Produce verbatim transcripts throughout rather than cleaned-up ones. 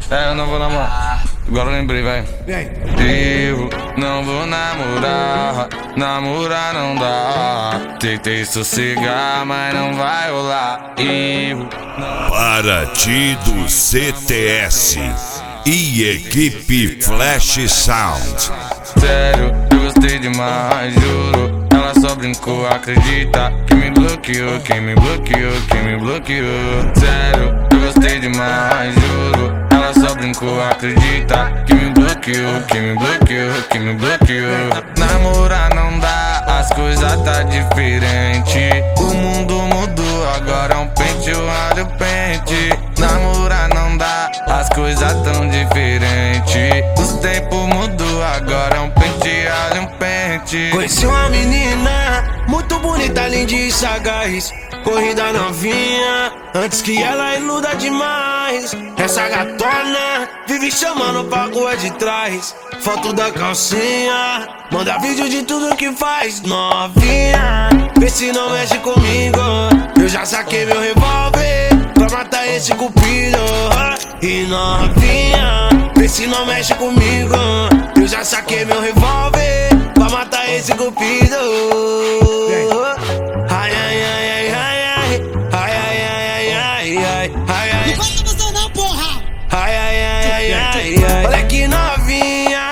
É, eu não vou namorar. Agora eu lembrei, vai. Eu não vou namorar. Namorar não dá. Tentei sossegar, mas não vai rolar. Eu não... Paraty do C T S e equipe Flash Sound. Sério, eu gostei demais, juro. Ela só brincou, acredita. Que me bloqueou, quem me bloqueou, quem me bloqueou. Sério, eu gostei demais, juro. Ela só brincou, acredita. Que me bloqueou, quem me bloqueou, quem me bloqueou. Namorar não dá, as coisas tá diferente. O mundo mudou, agora é um pente, eu olho o pente. Namorar não dá, as coisas tão diferentes. Os tempos mudou, agora é um pente, olha um pente. Conheci uma menina muito bonita, linda e sagaz. Corrida novinha, antes que ela iluda demais. Essa gatona vive chamando pra rua de trás. Foto da calcinha, manda vídeo de tudo que faz. Novinha, vê se não mexe comigo. Eu já saquei meu revólver pra matar esse cupido. E novinha, vê se não mexe comigo. Eu já saquei meu revólver pra matar esse cupido. Ai, ai, ai, ai, ai, ai, ai, ai, ai, ai, ai, ai, ai. Não faz confusão não, porra! Ai, ai, ai, ai, ai, ai. Olha que novinha,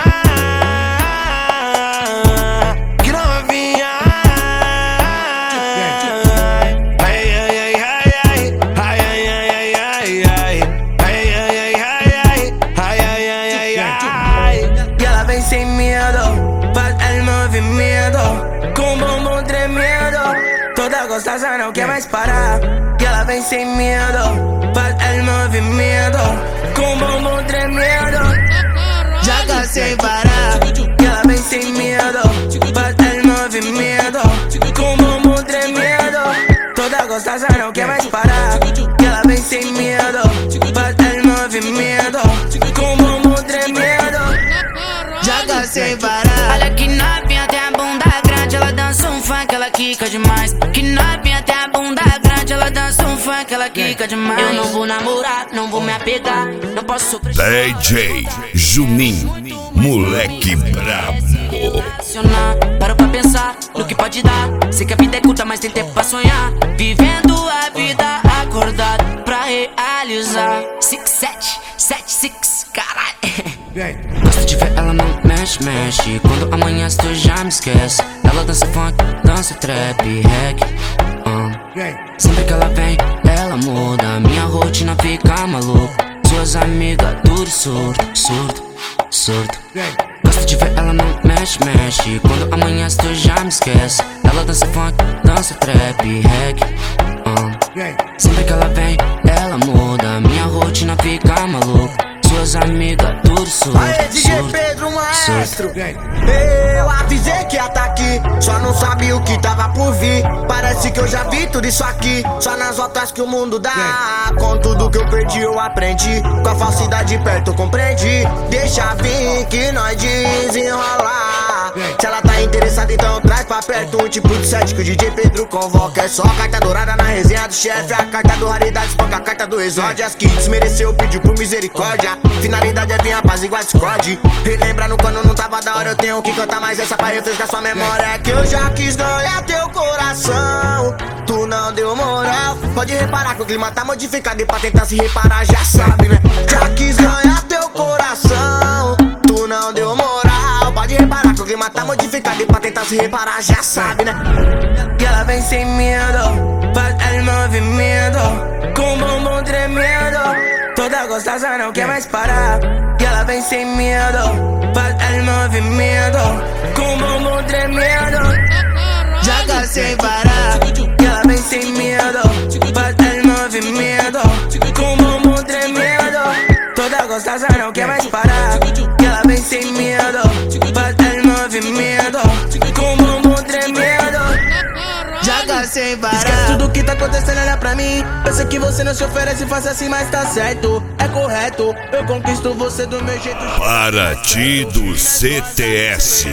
que novinha. Ai, ai, ai, ai, ai, ai, ai, ai, ai, ai, ai, ai, ai, ai, ai, ai, ai. E ela vem sem medo, faz el movimento, com o bumbum tremendo. Toda gostosa não quer mais parar. E ela vem sem medo, faz el movimento, com o bumbum tremendo. Já cansei parar. E ela vem sem medo, faz el movimento, com o bumbum tremendo. Toda gostosa não quer mais parar. E ela vem sem medo, faz el movimento, com o bumbum tremendo. Já cansei parar. Olha que novinha, tem a bunda grande, ela dança um funk, ela quica demais. Que novinha, tem a bunda grande, ela dança um funk, ela quica demais. Eu não vou namorar, não vou me apegar, não posso sofrer. D J Juninho, moleque brabo. Paro pra pensar no que pode dar. Sei que a vida é curta, mas tem tempo pra sonhar. Vivendo a vida acordado pra realizar. Six, sete, sete, six, caralho. Gosto de ver ela não mexe, mexe. Quando amanhece tu já me esquece. Ela dança funk, dança trap, reggae. uh. Sempre que ela vem, ela muda. Minha rotina fica maluca. Suas amigas, tudo surdo, surdo, surdo. Gosto de ver ela não mexe, mexe. Quando amanhece tu já me esquece. Ela dança funk, dança trap, reggae. uh. Sempre que ela vem, ela muda. Minha rotina fica maluca. Suas amigas, tudo surdo. Aê, D J Pedro, maestro. Eu avisei que ia tá aqui, só não sabia o que tava por vir. Parece que eu já vi tudo isso aqui, só nas voltas que o mundo dá. Com tudo que eu perdi eu aprendi, com a falsidade perto eu compreendi. Deixa vir que nós desenrolar. Se ela tá interessada então traz pra perto um tipo de sete que o D J Pedro convoca. É só carta dourada na resenha do chefe, a carta do raridade espanca a carta do exódio. As que desmereceu pediu por misericórdia. Finalidade é vir apaziguar Discord. Relembra no quando não tava da hora, eu tenho que cantar mais essa pra refrescar sua memória. É que eu já quis ganhar teu coração, tu não deu moral. Pode reparar que o clima tá modificado e pra tentar se reparar já sabe, né? Já quis ganhar teu coração, tu não deu moral. Pode reparar que o clima tá modificado e pra tentar se reparar já sabe, né? E ela vem sem medo, faz el movimento, com o bumbum tremendo. Toda gostosa não quer mais parar. E ela vem sem medo, faz el movimento, com o bumbum tremendo. Já cansei parar. E ela vem sem medo, faz el movimento, com o bumbum tremendo. Toda gostosa não quer mais parar. E ela vem sem medo, faz el movimento, com o bumbum tremendo. Já cansei parar. Esquece tudo que tá acontecendo, olha pra mim. Eu sei que você não se oferece, faça assim, mas tá certo. É correto, eu conquisto você do meu jeito. Paraty do C T S.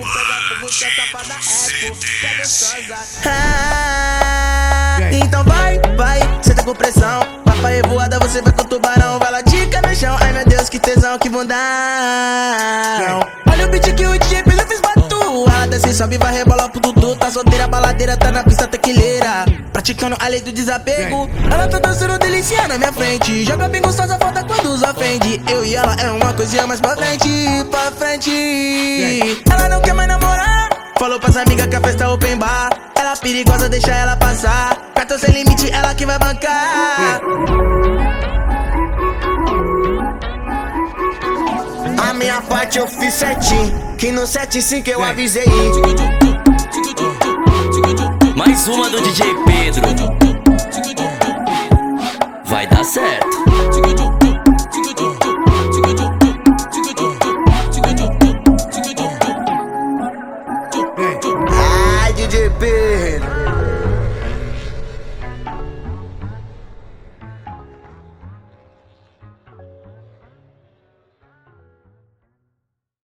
Ah, então vai, vai, cê tá com pressão. Papai revoada, você vai com tubarão. Vai lá, dica no chão, ai meu Deus. que tesão que vão dar. Olha o beat que o D J Pedro fez pra tu. Ela desce, sobe, vai rebola pro Dudu. Tá solteira, baladeira, tá na pista tequileira, praticando a lei do desapego. Ela tá dançando delícia na minha frente, joga bem gostosa, falta quando os ofende. Eu e ela é uma coisinha mais pra frente, pra frente. Ela não quer mais namorar, falou pras amigas que a festa é open bar. Ela perigosa, deixa ela passar, cartão sem limite, ela que vai bancar. A minha parte eu fiz certinho, que no sete cinco eu avisei. Mais uma do D J Pedro. Vai dar certo. Ai, D J Pedro.